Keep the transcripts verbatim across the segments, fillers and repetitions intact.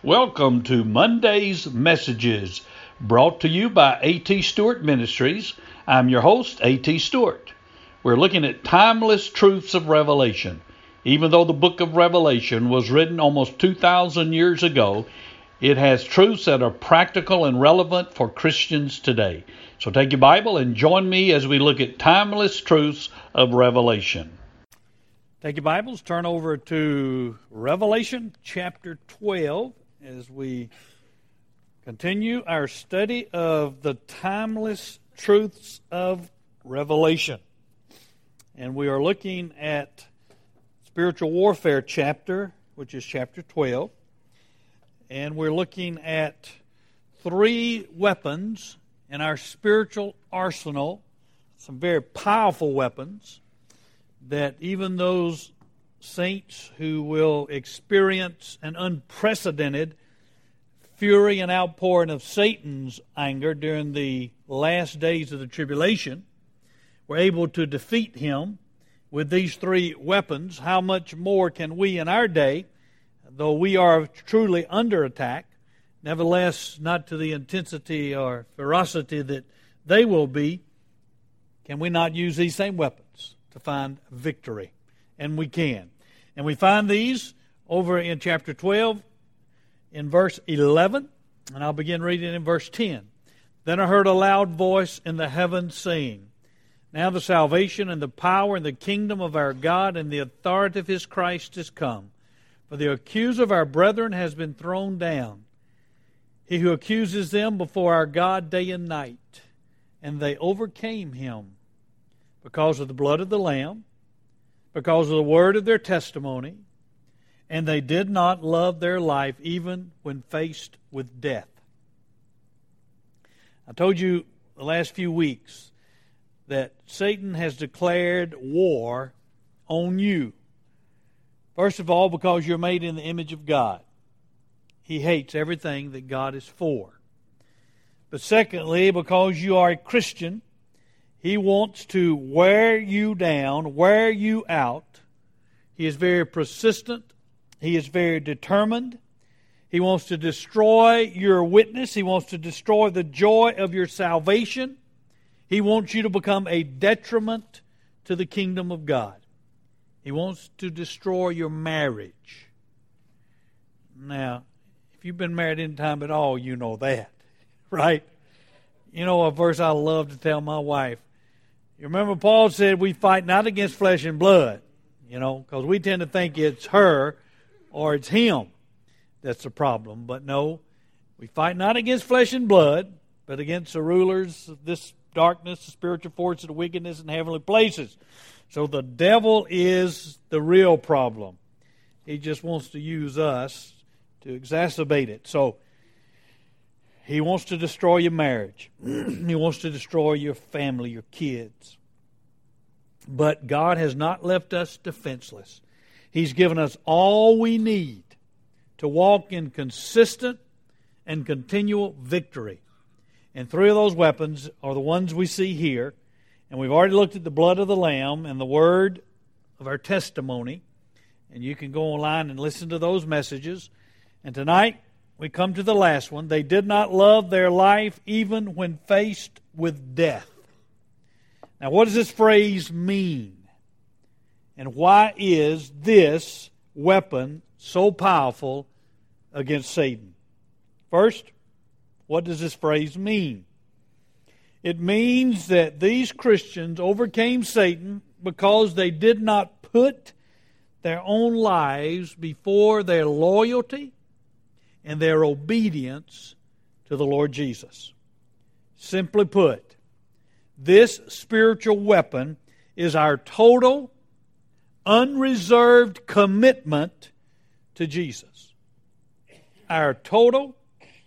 Welcome to Monday's Messages, brought to you by A T Stewart Ministries. I'm your host, A T Stewart. We're looking at timeless truths of Revelation. Even though the book of Revelation was written almost two thousand years ago, it has truths that are practical and relevant for Christians today. So take your Bible and join me as we look at timeless truths of Revelation. Take your Bibles, turn over to Revelation chapter twelve as we continue our study of the timeless truths of Revelation. And we are looking at spiritual warfare chapter, which is chapter twelve. And we're looking at three weapons in our spiritual arsenal, some very powerful weapons that even those saints who will experience an unprecedented fury and outpouring of Satan's anger during the last days of the tribulation were able to defeat him with these three weapons. How much more can we in our day, though we are truly under attack, nevertheless not to the intensity or ferocity that they will be, can we not use these same weapons to find victory? And we can. And we find these over in chapter twelve in verse eleven, and I'll begin reading in verse ten. Then I heard a loud voice in the heavens saying, Now the salvation and the power and the kingdom of our God and the authority of His Christ is come. For the accuser of our brethren has been thrown down, he who accuses them before our God day and night. And they overcame him because of the blood of the Lamb, because of the word of their testimony, and they did not love their life even when faced with death. I told you the last few weeks that Satan has declared war on you. First of all, because you're made in the image of God. He hates everything that God is for. But secondly, because you are a Christian, he wants to wear you down, wear you out. He is very persistent. He is very determined. He wants to destroy your witness. He wants to destroy the joy of your salvation. He wants you to become a detriment to the kingdom of God. He wants to destroy your marriage. Now, if you've been married any time at all, you know that, right? You know a verse I love to tell my wife. You remember Paul said we fight not against flesh and blood, you know, because we tend to think it's her or it's him that's the problem. But no, we fight not against flesh and blood, but against the rulers of this darkness, the spiritual forces of wickedness in heavenly places. So the devil is the real problem. He just wants to use us to exacerbate it. So he wants to destroy your marriage. He wants to destroy your family, your kids. But God has not left us defenseless. He's given us all we need to walk in consistent and continual victory. And three of those weapons are the ones we see here. And we've already looked at the blood of the Lamb and the word of our testimony. And you can go online and listen to those messages. And tonight, we come to the last one. They did not love their life even when faced with death. Now, what does this phrase mean? And why is this weapon so powerful against Satan? First, what does this phrase mean? It means that these Christians overcame Satan because they did not put their own lives before their loyalty and their obedience to the Lord Jesus. Simply put, this spiritual weapon is our total, unreserved commitment to Jesus. Our total,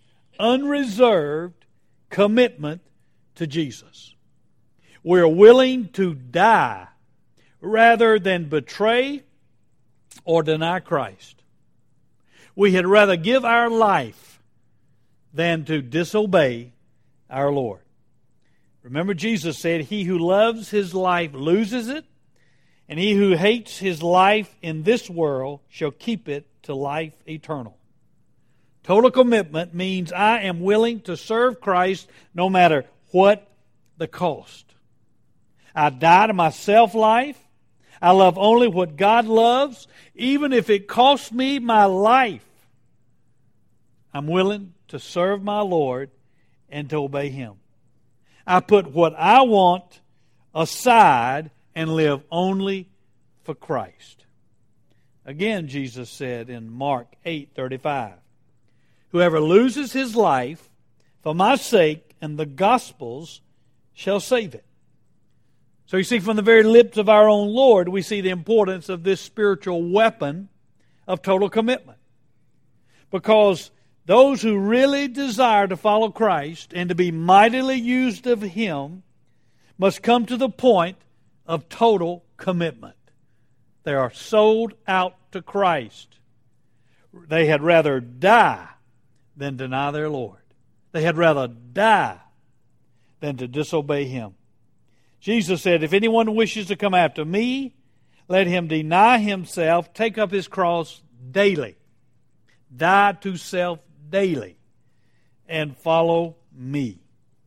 unreserved commitment to Jesus. We're willing to die rather than betray or deny Christ. We had rather give our life than to disobey our Lord. Remember, Jesus said, He who loves his life loses it, and he who hates his life in this world shall keep it to life eternal. Total commitment means I am willing to serve Christ no matter what the cost. I die to my self-life. I love only what God loves, even if it costs me my life. I'm willing to serve my Lord and to obey Him. I put what I want aside and live only for Christ. Again, Jesus said in Mark eight thirty-five, whoever loses his life for my sake and the gospel's shall save it. So you see, from the very lips of our own Lord, we see the importance of this spiritual weapon of total commitment. Because those who really desire to follow Christ and to be mightily used of Him must come to the point of total commitment. They are sold out to Christ. They had rather die than deny their Lord. They had rather die than to disobey Him. Jesus said, if anyone wishes to come after me, let him deny himself, take up his cross daily, die to self daily, and follow me.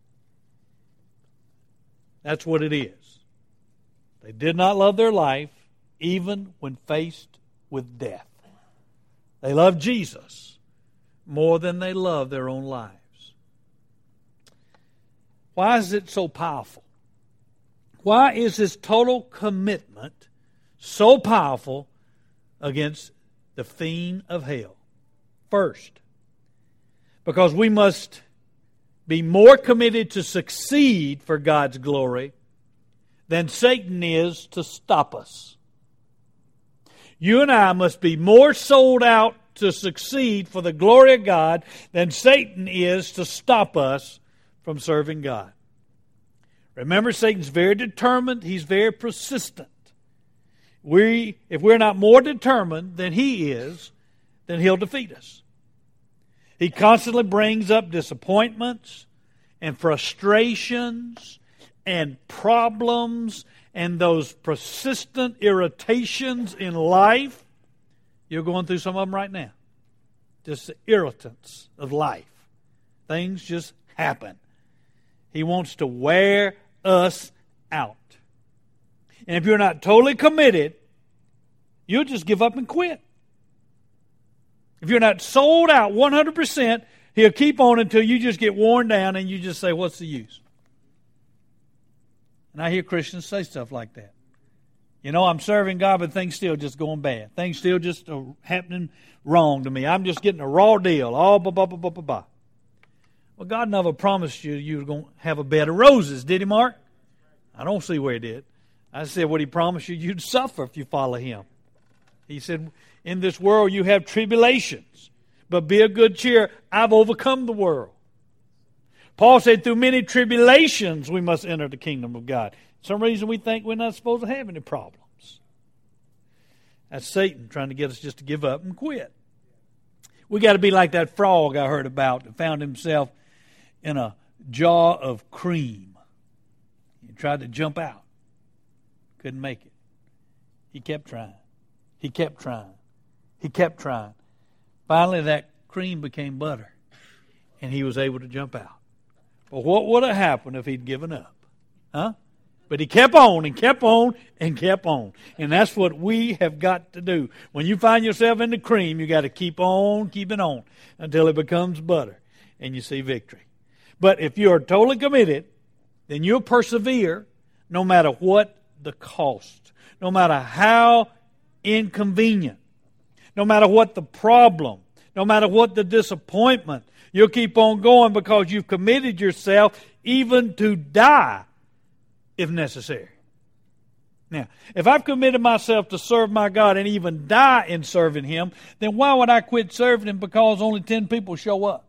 That's what it is. They did not love their life even when faced with death. They loved Jesus more than they loved their own lives. Why is it so powerful? Why is this total commitment so powerful against the fiend of hell? First, because we must be more committed to succeed for God's glory than Satan is to stop us. You and I must be more sold out to succeed for the glory of God than Satan is to stop us from serving God. Remember, Satan's very determined. He's very persistent. We, if we're not more determined than he is, then he'll defeat us. He constantly brings up disappointments and frustrations and problems and those persistent irritations in life. You're going through some of them right now. Just the irritants of life. Things just happen. He wants to wear us out. And if you're not totally committed, you'll just give up and quit. If you're not sold out one hundred percent, he'll keep on until you just get worn down and you just say, what's the use? And I hear Christians say stuff like that. You know, I'm serving God, but things still just going bad. Things still just are happening wrong to me. I'm just getting a raw deal. All blah, blah, blah, blah, blah, blah. Well, God never promised you you were going to have a bed of roses, did He, Mark? I don't see where He did. I said what He promised you, you'd suffer if you follow Him. He said, in this world you have tribulations, but be of good cheer. I've overcome the world. Paul said, through many tribulations we must enter the kingdom of God. For some reason we think we're not supposed to have any problems. That's Satan trying to get us just to give up and quit. We got to be like that frog I heard about that found himself in a jar of cream. He tried to jump out. Couldn't make it. He kept trying. He kept trying. He kept trying. Finally, that cream became butter, and he was able to jump out. But what would have happened if he'd given up? Huh? But he kept on and kept on and kept on. And that's what we have got to do. When you find yourself in the cream, you got to keep on keeping on until it becomes butter and you see victory. But if you are totally committed, then you'll persevere no matter what the cost, no matter how inconvenient, no matter what the problem, no matter what the disappointment. You'll keep on going because you've committed yourself even to die if necessary. Now, if I've committed myself to serve my God and even die in serving Him, then why would I quit serving Him because only ten people show up?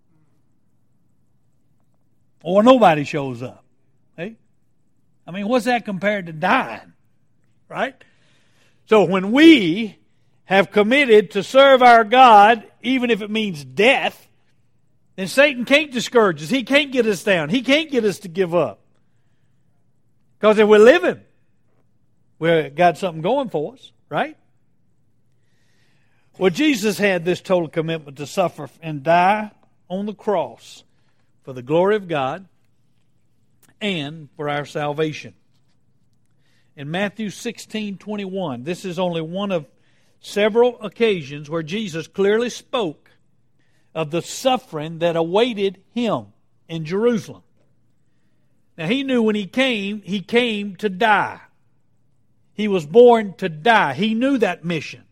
Or nobody shows up? Hey? I mean, what's that compared to dying? Right? So when we have committed to serve our God, even if it means death, then Satan can't discourage us. He can't get us down. He can't get us to give up. Because if we're living, we've got something going for us, right? Well, Jesus had this total commitment to suffer and die on the cross for the glory of God and for our salvation. In Matthew sixteen twenty-one, this is only one of several occasions where Jesus clearly spoke of the suffering that awaited Him in Jerusalem. Now, He knew when He came, He came to die. He was born to die. He knew that mission.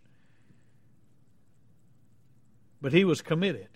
But He was committed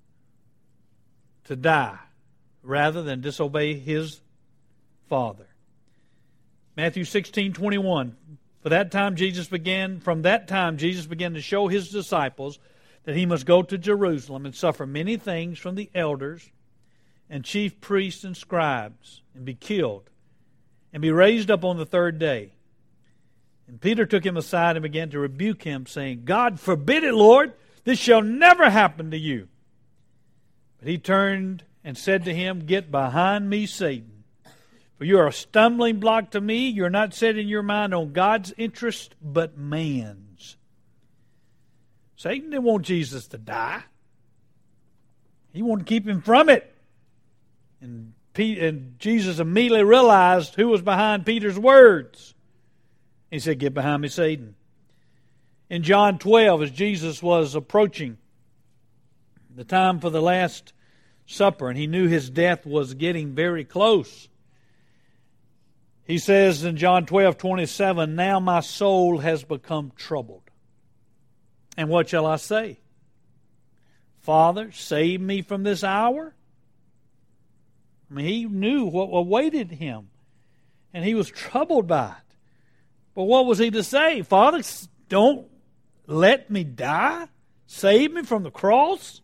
to die rather than disobey His Father. Matthew sixteen twenty-one. For that time Jesus began, from that time Jesus began to show His disciples that He must go to Jerusalem and suffer many things from the elders and chief priests and scribes, and be killed, and be raised up on the third day. And Peter took Him aside and began to rebuke Him, saying, God forbid it, Lord, this shall never happen to you. But He turned and said to him, Get behind me, Satan. For you are a stumbling block to me. You are not setting your mind on God's interest, but man's. Satan didn't want Jesus to die. He wanted to keep Him from it. And, Pete, and Jesus immediately realized who was behind Peter's words. He said, Get behind me, Satan. In John twelve, as Jesus was approaching the time for the Last Supper, and He knew His death was getting very close, He says in John twelve twenty-seven, Now my soul has become troubled. And what shall I say? Father, save me from this hour? I mean, He knew what awaited Him, and He was troubled by it. But what was He to say? Father, don't let me die? Save me from the cross?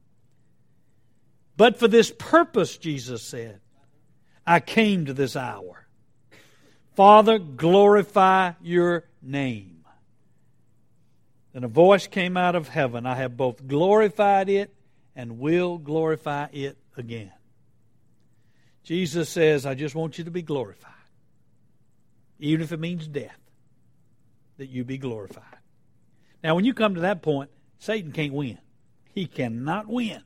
But for this purpose, Jesus said, I came to this hour. Father, glorify your name. Then a voice came out of heaven. I have both glorified it and will glorify it again. Jesus says, I just want you to be glorified. Even if it means death, that you be glorified. Now, when you come to that point, Satan can't win. He cannot win.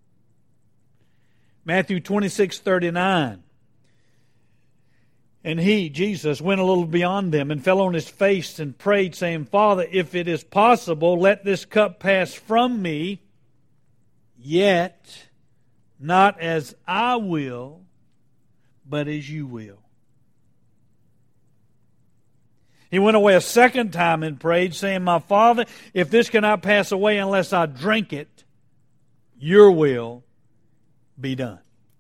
Matthew twenty-six thirty-nine. And He, Jesus, went a little beyond them and fell on His face and prayed, saying, Father, if it is possible, let this cup pass from me, yet not as I will, but as you will. He went away a second time and prayed, saying, My Father, if this cannot pass away unless I drink it, your will be done.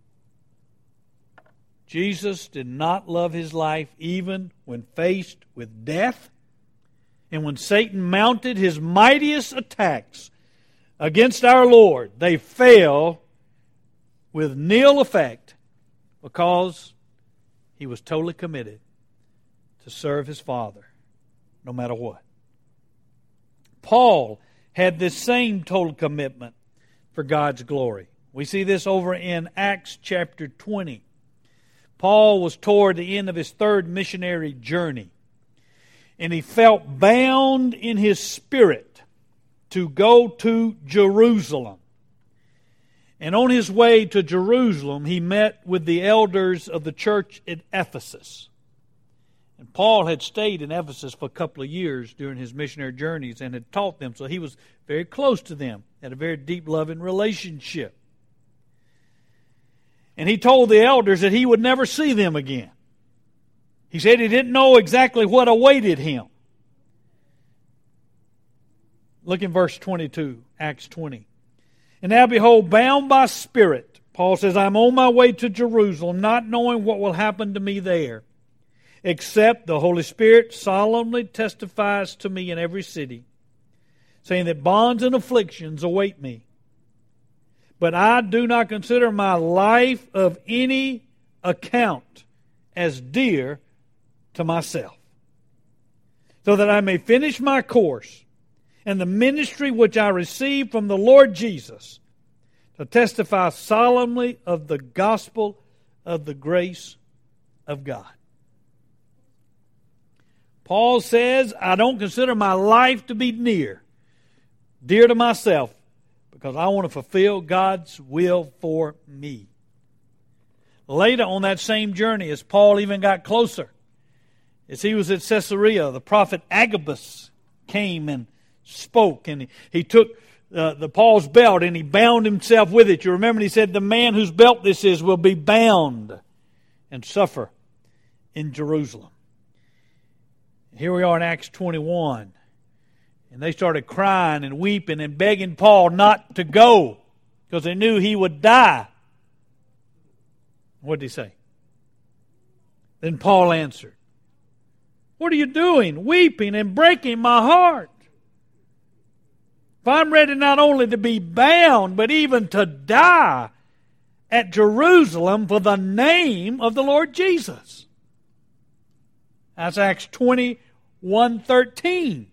Jesus did not love His life even when faced with death. And when Satan mounted his mightiest attacks against our Lord, they fell with nil effect because He was totally committed to serve His Father no matter what. Paul had this same total commitment for God's glory. We see this over in Acts chapter twenty. Paul was toward the end of his third missionary journey, and he felt bound in his spirit to go to Jerusalem. And on his way to Jerusalem, he met with the elders of the church at Ephesus. And Paul had stayed in Ephesus for a couple of years during his missionary journeys and had taught them, so he was very close to them, had a very deep loving relationship. And he told the elders that he would never see them again. He said he didn't know exactly what awaited him. Look in verse twenty-two, Acts twenty. And now behold, bound by spirit, Paul says, I'm on my way to Jerusalem, not knowing what will happen to me there, except the Holy Spirit solemnly testifies to me in every city, saying that bonds and afflictions await me. But I do not consider my life of any account as dear to myself, so that I may finish my course and the ministry which I received from the Lord Jesus, to testify solemnly of the gospel of the grace of God. Paul says, I don't consider my life to be near, dear to myself, because I want to fulfill God's will for me. Later on that same journey, as Paul even got closer, as he was at Caesarea, the prophet Agabus came and spoke, and he, he took uh, the Paul's belt and he bound himself with it. You remember he said, the man whose belt this is will be bound and suffer in Jerusalem. Here we are in Acts twenty-one. And they started crying and weeping and begging Paul not to go because they knew he would die. What did he say? Then Paul answered, what are you doing, weeping and breaking my heart? If I'm ready not only to be bound, but even to die at Jerusalem for the name of the Lord Jesus. That's Acts twenty-one thirteen.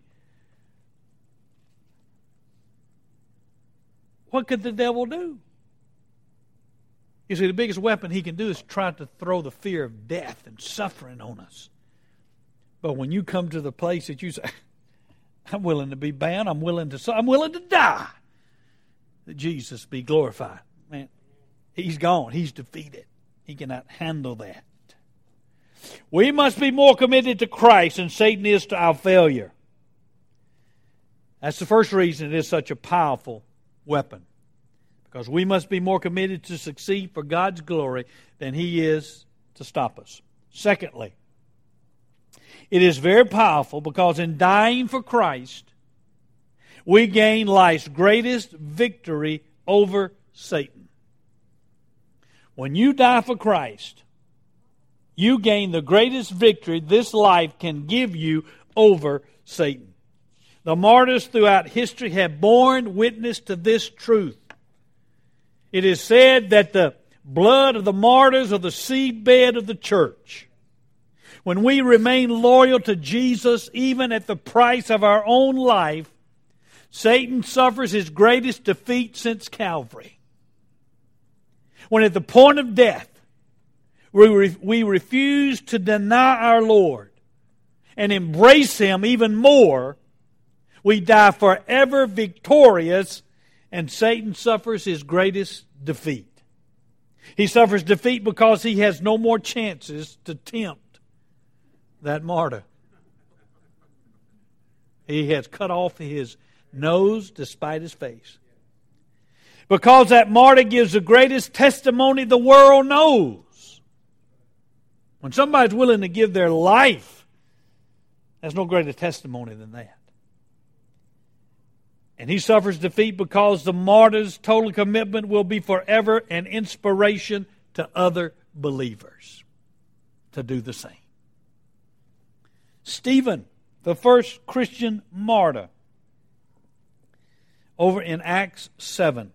What could the devil do? You see, the biggest weapon he can do is try to throw the fear of death and suffering on us. But when you come to the place that you say, I'm willing to be bound, I'm willing to I'm willing to die, that Jesus be glorified. Man, he's gone. He's defeated. He cannot handle that. We must be more committed to Christ than Satan is to our failure. That's the first reason it is such a powerful weapon. Because we must be more committed to succeed for God's glory than He is to stop us. Secondly, it is very powerful because in dying for Christ, we gain life's greatest victory over Satan. When you die for Christ, you gain the greatest victory this life can give you over Satan. The martyrs throughout history have borne witness to this truth. It is said that the blood of the martyrs are the seedbed of the church. When we remain loyal to Jesus, even at the price of our own life, Satan suffers his greatest defeat since Calvary. When at the point of death, we, re- we refuse to deny our Lord and embrace Him even more, we die forever victorious, and Satan suffers his greatest defeat. He suffers defeat because he has no more chances to tempt that martyr. He has cut off his nose despite his face. Because that martyr gives the greatest testimony the world knows. When somebody's willing to give their life, there's no greater testimony than that. And he suffers defeat because the martyr's total commitment will be forever an inspiration to other believers to do the same. Stephen, the first Christian martyr, over in Acts seven.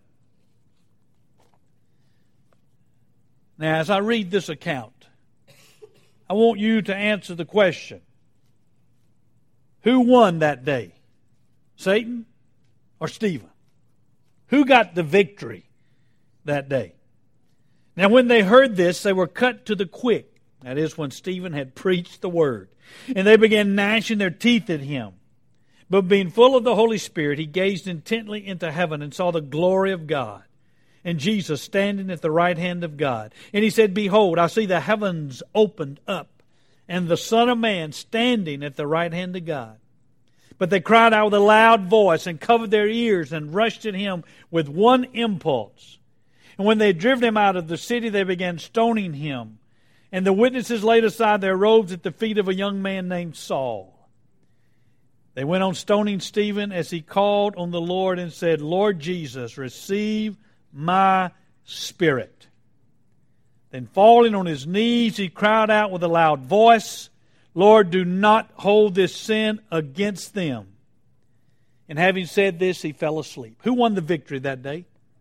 Now, as I read this account, I want you to answer the question, who won that day? Satan or Stephen? Who got the victory that day? Now, when they heard this, they were cut to the quick. That is, when Stephen had preached the word. And they began gnashing their teeth at him. But being full of the Holy Spirit, he gazed intently into heaven and saw the glory of God, and Jesus standing at the right hand of God. And he said, Behold, I see the heavens opened up, and the Son of Man standing at the right hand of God. But they cried out with a loud voice and covered their ears and rushed at him with one impulse. And when they had driven him out of the city, they began stoning him. And the witnesses laid aside their robes at the feet of a young man named Saul. They went on stoning Stephen as he called on the Lord and said, Lord Jesus, receive my spirit. Then falling on his knees, he cried out with a loud voice, Lord, do not hold this sin against them. And having said this, he fell asleep. Who won the victory that day?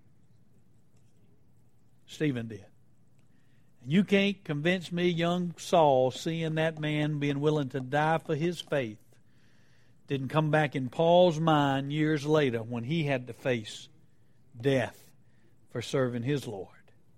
Stephen did. And you can't convince me young Saul, seeing that man being willing to die for his faith, didn't come back in Paul's mind years later when he had to face death for serving his Lord.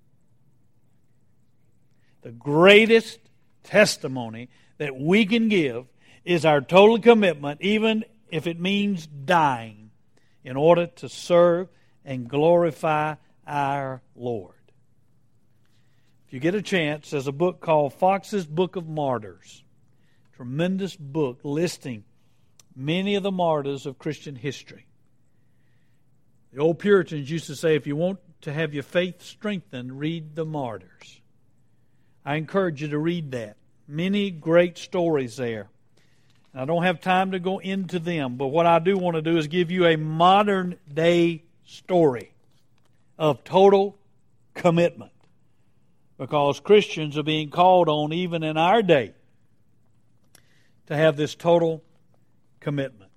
The greatest testimony that we can give is our total commitment, even if it means dying, in order to serve and glorify our Lord. If you get a chance, there's a book called Fox's Book of Martyrs. Tremendous book listing many of the martyrs of Christian history. The old Puritans used to say, if you want to have your faith strengthened, read the martyrs. I encourage you to read that. Many great stories there. I don't have time to go into them, but what I do want to do is give you a modern day story of total commitment. Because Christians are being called on, even in our day, to have this total commitment.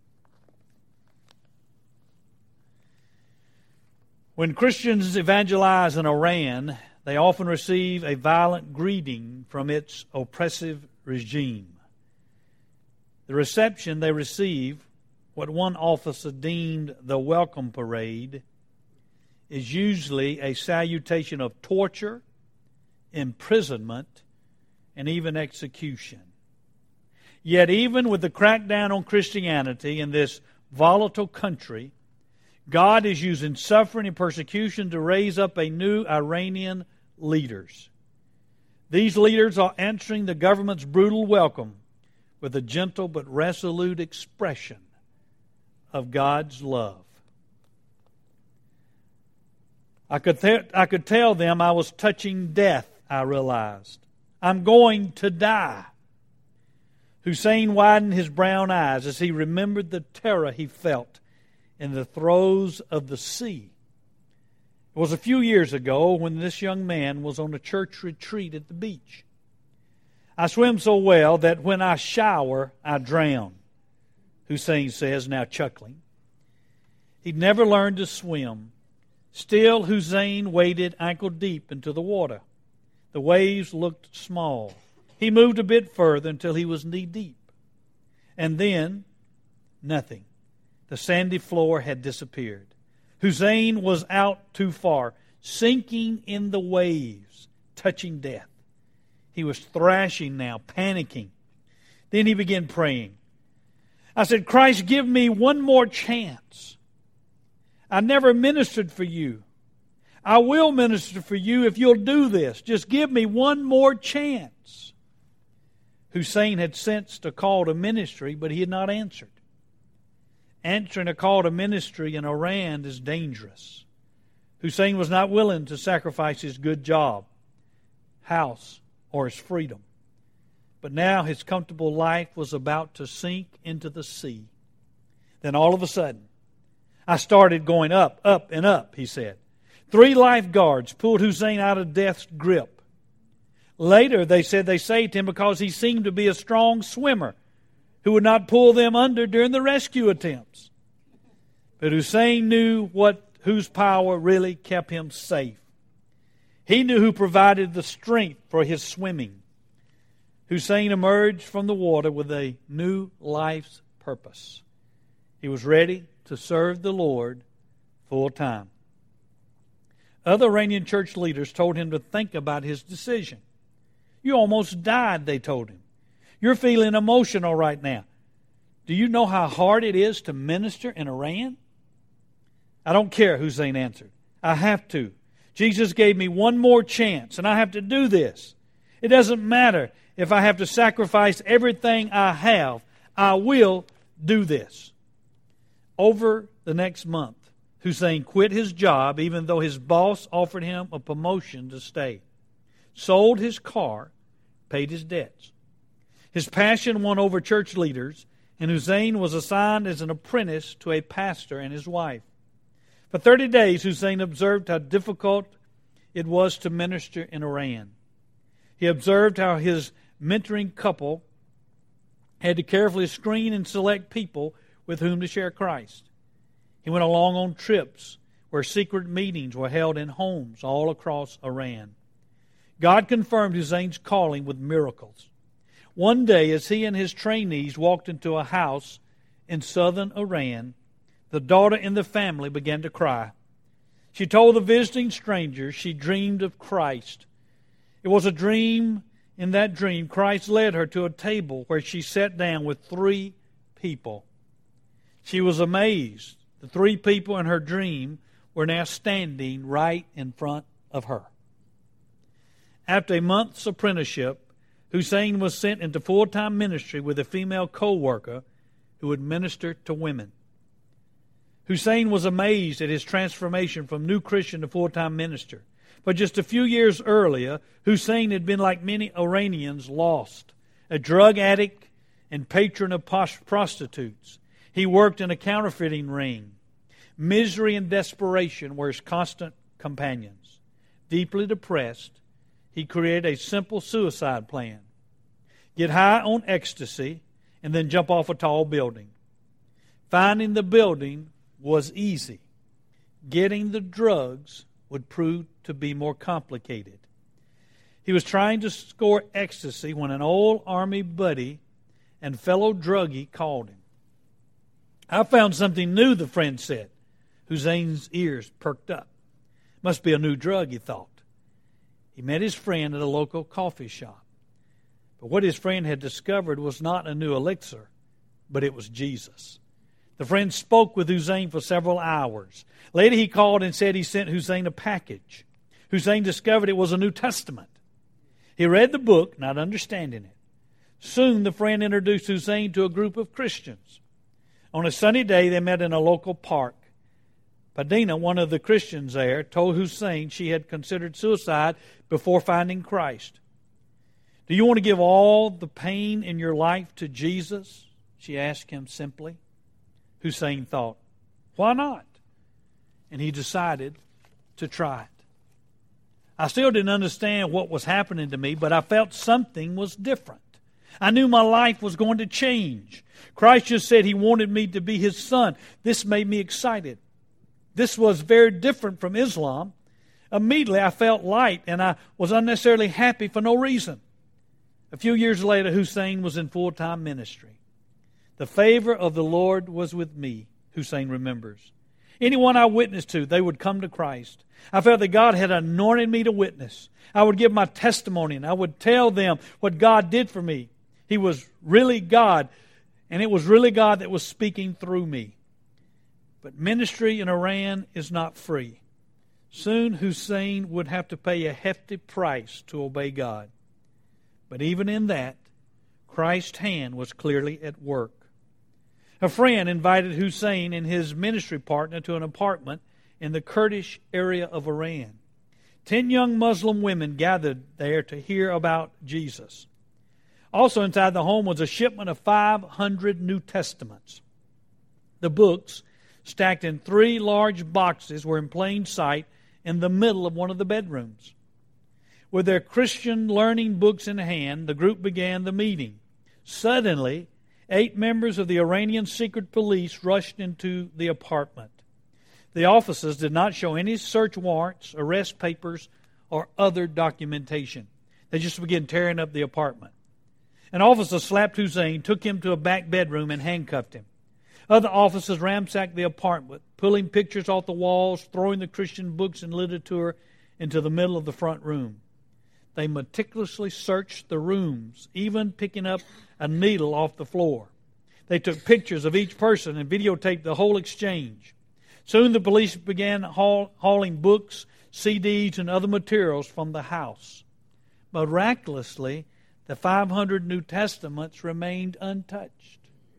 When Christians evangelize in Iran, they often receive a violent greeting from its oppressive regime. The reception they receive, what one officer deemed the welcome parade, is usually a salutation of torture, imprisonment, and even execution. Yet even with the crackdown on Christianity in this volatile country, God is using suffering and persecution to raise up a new Iranian leaders. These leaders are answering the government's brutal welcome with a gentle but resolute expression of God's love. I could, th- I could tell them I was touching death, I realized. I'm going to die. Hussein widened his brown eyes as he remembered the terror he felt in the throes of the sea. It was a few years ago when this young man was on a church retreat at the beach. I swim so well that when I shower, I drown, Hussein says, now chuckling. He'd never learned to swim. Still, Hussein waded ankle deep into the water. The waves looked small. He moved a bit further until he was knee deep. And then, nothing. The sandy floor had disappeared. Hussein was out too far, sinking in the waves, touching death. He was thrashing now, panicking. Then he began praying. I said, Christ, give me one more chance. I never ministered for you. I will minister for you if you'll do this. Just give me one more chance. Hussein had sensed a call to ministry, but he had not answered. Answering a call to ministry in Iran is dangerous. Hussein was not willing to sacrifice his good job, house, or his freedom. But now his comfortable life was about to sink into the sea. Then all of a sudden, I started going up, up, and up, he said. Three lifeguards pulled Hussein out of death's grip. Later, they said they saved him because he seemed to be a strong swimmer who would not pull them under during the rescue attempts. But Hussein knew what whose power really kept him safe. He knew who provided the strength for his swimming. Hussein emerged from the water with a new life's purpose. He was ready to serve the Lord full time. Other Iranian church leaders told him to think about his decision. You almost died, they told him. You're feeling emotional right now. Do you know how hard it is to minister in Iran? I don't care, Hussein answered. I have to. Jesus gave me one more chance, and I have to do this. It doesn't matter if I have to sacrifice everything I have. I will do this. Over the next month, Hussein quit his job even though his boss offered him a promotion to stay. Sold his car, paid his debts. His passion won over church leaders, and Hussein was assigned as an apprentice to a pastor and his wife. For thirty days, Hussein observed how difficult it was to minister in Iran. He observed how his mentoring couple had to carefully screen and select people with whom to share Christ. He went along on trips where secret meetings were held in homes all across Iran. God confirmed Hussein's calling with miracles. One day, as he and his trainees walked into a house in southern Iran, the daughter in the family began to cry. She told the visiting strangers she dreamed of Christ. It was a dream. In that dream, Christ led her to a table where she sat down with three people. She was amazed The three people in her dream were now standing right in front of her. After a month's apprenticeship, Hussein was sent into full-time ministry with a female co-worker who would minister to women. Hussein was amazed at his transformation from new Christian to full-time minister. But just a few years earlier, Hussein had been, like many Iranians, lost, a drug addict and patron of prostitutes. He worked in a counterfeiting ring. Misery and desperation were his constant companions. Deeply depressed, he created a simple suicide plan. Get high on ecstasy and then jump off a tall building. Finding the building was easy. Getting the drugs would prove to be more complicated. He was trying to score ecstasy when an old army buddy and fellow druggie called him. I found something new, the friend said. Hussein's ears perked up. Must be a new drug, he thought. He met his friend at a local coffee shop. But what his friend had discovered was not a new elixir, but it was Jesus. The friend spoke with Hussein for several hours. Later he called and said he sent Hussein a package. Hussein discovered it was a New Testament. He read the book, not understanding it. Soon the friend introduced Hussein to a group of Christians. On a sunny day, they met in a local park. Padina, one of the Christians there, told Hussein she had considered suicide before finding Christ. Do you want to give all the pain in your life to Jesus? She asked him simply. Hussein thought, why not? And he decided to try it. I still didn't understand what was happening to me, but I felt something was different. I knew my life was going to change. Christ just said He wanted me to be His son. This made me excited. This was very different from Islam. Immediately I felt light and I was unnecessarily happy for no reason. A few years later, Hussein was in full-time ministry. The favor of the Lord was with me, Hussein remembers. Anyone I witnessed to, they would come to Christ. I felt that God had anointed me to witness. I would give my testimony and I would tell them what God did for me. He was really God, and it was really God that was speaking through me. But ministry in Iran is not free. Soon Hussein would have to pay a hefty price to obey God. But even in that, Christ's hand was clearly at work. A friend invited Hussein and his ministry partner to an apartment in the Kurdish area of Iran. Ten young Muslim women gathered there to hear about Jesus. Also inside the home was a shipment of five hundred New Testaments. The books, stacked in three large boxes, were in plain sight in the middle of one of the bedrooms. With their Christian learning books in hand, the group began the meeting. Suddenly, eight members of the Iranian secret police rushed into the apartment. The officers did not show any search warrants, arrest papers, or other documentation. They just began tearing up the apartment. An officer slapped Hussein, took him to a back bedroom, and handcuffed him. Other officers ransacked the apartment, pulling pictures off the walls, throwing the Christian books and literature into the middle of the front room. They meticulously searched the rooms, even picking up a needle off the floor. They took pictures of each person and videotaped the whole exchange. Soon the police began haul, hauling books, C Ds, and other materials from the house. Miraculously, the five hundred New Testaments remained untouched.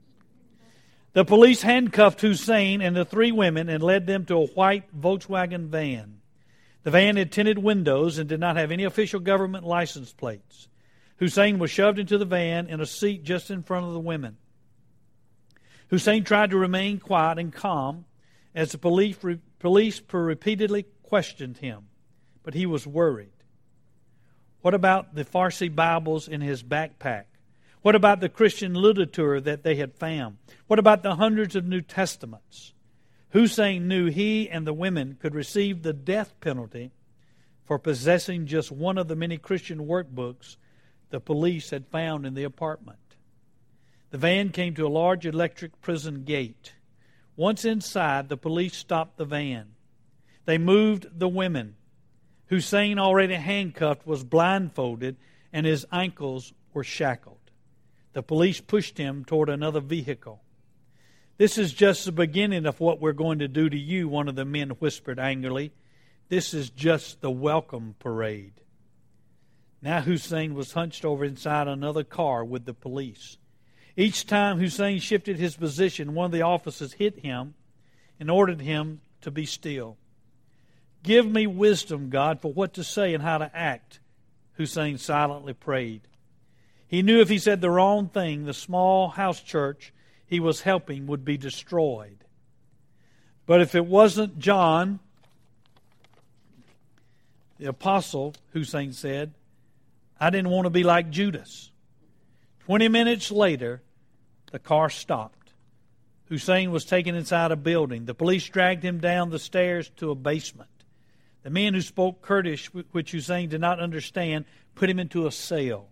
The police handcuffed Hussein and the three women and led them to a white Volkswagen van. The van had tinted windows and did not have any official government license plates. Hussein was shoved into the van in a seat just in front of the women. Hussein tried to remain quiet and calm as the police, police repeatedly questioned him, but he was worried. What about the Farsi Bibles in his backpack? What about the Christian literature that they had found? What about the hundreds of New Testaments? Hussein knew he and the women could receive the death penalty for possessing just one of the many Christian workbooks the police had found in the apartment. The van came to a large electric prison gate. Once inside, the police stopped the van. They moved the women. Hussein, already handcuffed, was blindfolded and his ankles were shackled. The police pushed him toward another vehicle. "This is just the beginning of what we're going to do to you," one of the men whispered angrily. "This is just the welcome parade." Now Hussein was hunched over inside another car with the police. Each time Hussein shifted his position, one of the officers hit him and ordered him to be still. "Give me wisdom, God, for what to say and how to act," Hussein silently prayed. He knew if he said the wrong thing, the small house church he was helping would be destroyed. But if it wasn't John, the apostle, Hussein said, I didn't want to be like Judas. Twenty minutes later, the car stopped. Hussein was taken inside a building. The police dragged him down the stairs to a basement. The men who spoke Kurdish, which Hussein did not understand, put him into a cell.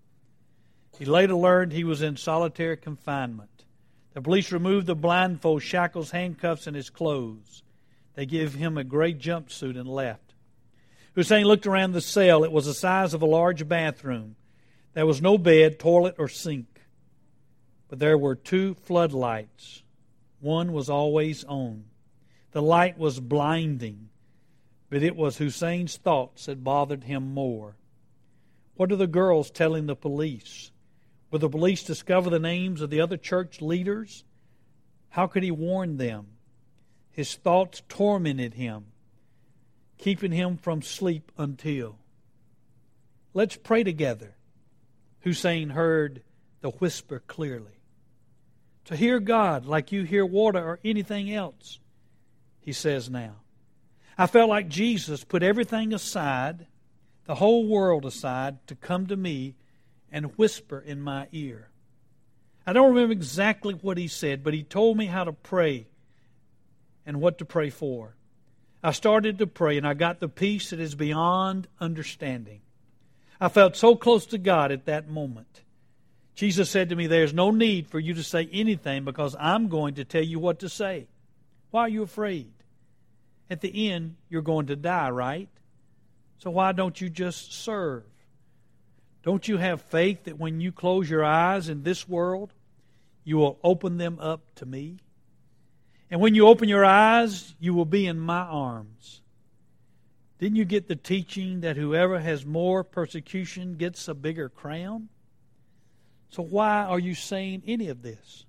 He later learned he was in solitary confinement. The police removed the blindfold, shackles, handcuffs, and his clothes. They gave him a gray jumpsuit and left. Hussein looked around the cell. It was the size of a large bathroom. There was no bed, toilet, or sink. But there were two floodlights. One was always on. The light was blinding, but it was Hussein's thoughts that bothered him more. What are the girls telling the police? Will the police discover the names of the other church leaders? How could he warn them? His thoughts tormented him, keeping him from sleep until. Let's pray together. Hussein heard the whisper clearly. To hear God like you hear water or anything else, he says now. I felt like Jesus put everything aside, the whole world aside, to come to me and whisper in my ear. I don't remember exactly what he said, but he told me how to pray and what to pray for. I started to pray, and I got the peace that is beyond understanding. I felt so close to God at that moment. Jesus said to me, there's no need for you to say anything because I'm going to tell you what to say. Why are you afraid? At the end, you're going to die, right? So why don't you just serve? Don't you have faith that when you close your eyes in this world, you will open them up to me? And when you open your eyes, you will be in my arms. Didn't you get the teaching that whoever has more persecution gets a bigger crown? So why are you saying any of this?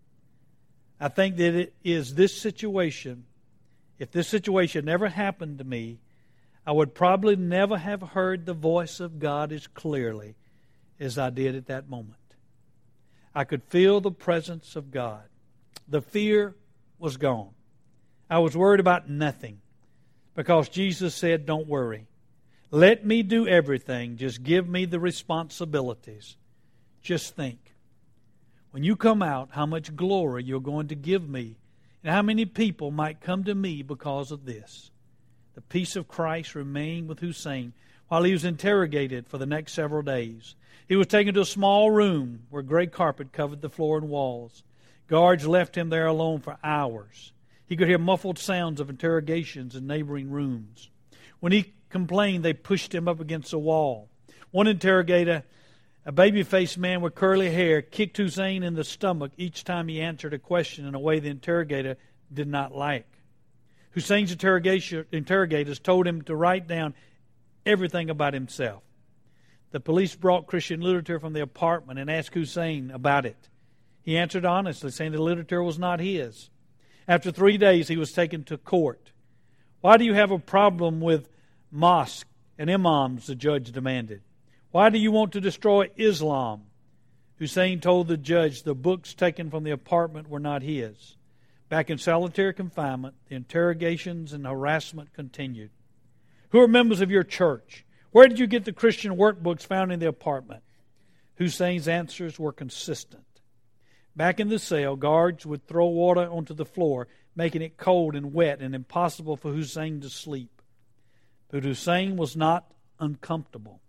I think that it is this situation. If this situation never happened to me, I would probably never have heard the voice of God as clearly as I did at that moment. I could feel the presence of God. The fear was gone. I was worried about nothing because Jesus said, don't worry. Let me do everything. Just give me the responsibilities. Just think, when you come out, how much glory you're going to give me and how many people might come to me because of this. The peace of Christ remained with Hussein while he was interrogated for the next several days. He was taken to a small room where gray carpet covered the floor and walls. Guards left him there alone for hours. He could hear muffled sounds of interrogations in neighboring rooms. When he complained, they pushed him up against a wall. One interrogator, a baby-faced man with curly hair, kicked Hussein in the stomach each time he answered a question in a way the interrogator did not like. Hussein's interrogators told him to write down everything about himself. The police brought Christian literature from the apartment and asked Hussein about it. He answered honestly, saying the literature was not his. After three days, he was taken to court. Why do you have a problem with mosques and imams, the judge demanded. Why do you want to destroy Islam? Hussein told the judge the books taken from the apartment were not his. Back in solitary confinement, the interrogations and harassment continued. Who are members of your church? Where did you get the Christian workbooks found in the apartment? Hussein's answers were consistent. Back in the cell, guards would throw water onto the floor, making it cold and wet and impossible for Hussein to sleep. But Hussein was not uncomfortable.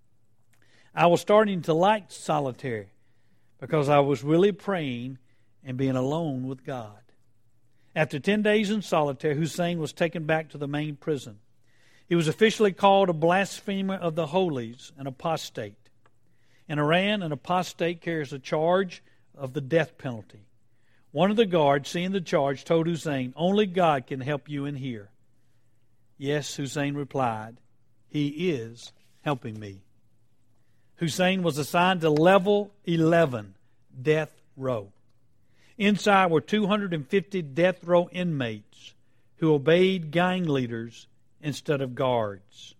I was starting to like solitary because I was really praying and being alone with God. After ten days in solitary, Hussein was taken back to the main prison. He was officially called a blasphemer of the holies, an apostate. In Iran, an apostate carries a charge of the death penalty. One of the guards, seeing the charge, told Hussein, "Only God can help you in here." "Yes," Hussein replied, "He is helping me." Hussein was assigned to level eleven, death row. Inside were two hundred fifty death row inmates who obeyed gang leaders instead of guards.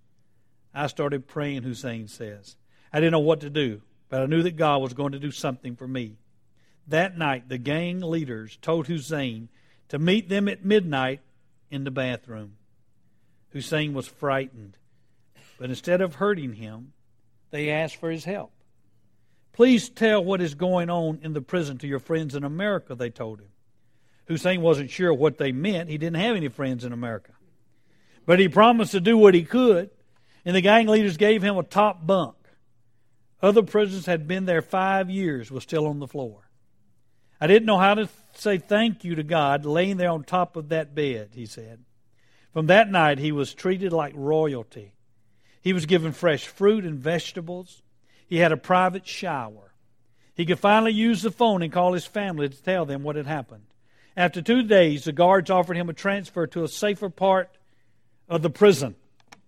I started praying, Hussein says. I didn't know what to do, but I knew that God was going to do something for me. That night, the gang leaders told Hussein to meet them at midnight in the bathroom. Hussein was frightened, but instead of hurting him, they asked for his help. "Please tell what is going on in the prison to your friends in America," they told him. Hussein wasn't sure what they meant. He didn't have any friends in America. But he promised to do what he could, and the gang leaders gave him a top bunk. Other prisoners had been there five years, was still on the floor. "I didn't know how to say thank you to God laying there on top of that bed," he said. From that night, he was treated like royalty. He was given fresh fruit and vegetables. He had a private shower. He could finally use the phone and call his family to tell them what had happened. After two days, the guards offered him a transfer to a safer part of the prison.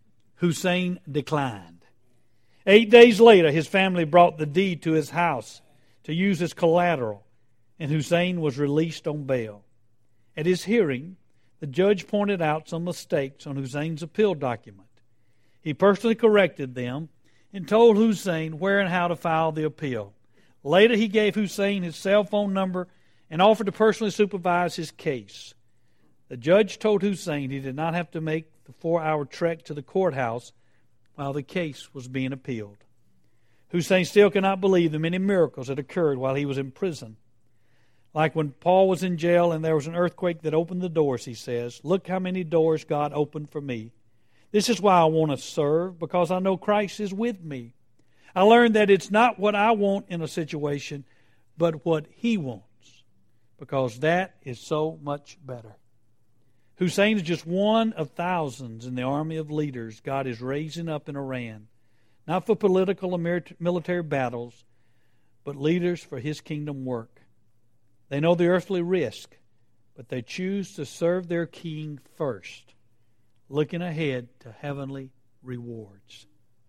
Hussein declined. Eight days later, his family brought the deed to his house to use as collateral, and Hussein was released on bail. At his hearing, the judge pointed out some mistakes on Hussein's appeal document. He personally corrected them and told Hussein where and how to file the appeal. Later, he gave Hussein his cell phone number and offered to personally supervise his case. The judge told Hussein he did not have to make the four-hour trek to the courthouse while the case was being appealed. Hussein still cannot believe the many miracles that occurred while he was in prison. Like when Paul was in jail and there was an earthquake that opened the doors, he says, "Look how many doors God opened for me. This is why I want to serve, because I know Christ is with me. I learned that it's not what I want in a situation, but what He wants, because that is so much better." Hussein is just one of thousands in the army of leaders God is raising up in Iran, not for political or military battles, but leaders for His kingdom work. They know the earthly risk, but they choose to serve their king first, looking ahead to heavenly rewards.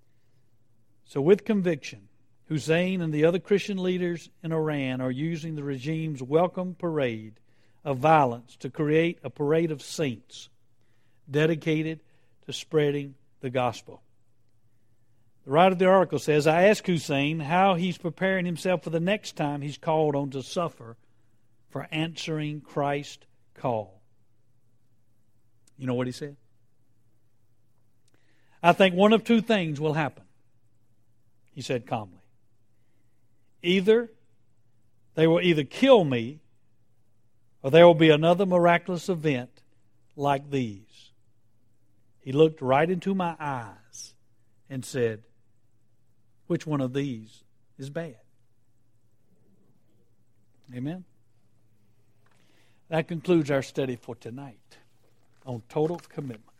So with conviction, Hussein and the other Christian leaders in Iran are using the regime's welcome parade of violence to create a parade of saints dedicated to spreading the gospel. The writer of the article says, "I asked Hussein how he's preparing himself for the next time he's called on to suffer for answering Christ's call." You know what he said? "I think one of two things will happen," he said calmly. Either they will either kill me, or there will be another miraculous event like these. He looked right into my eyes and said, "Which one of these is bad?" Amen. That concludes our study for tonight on total commitment.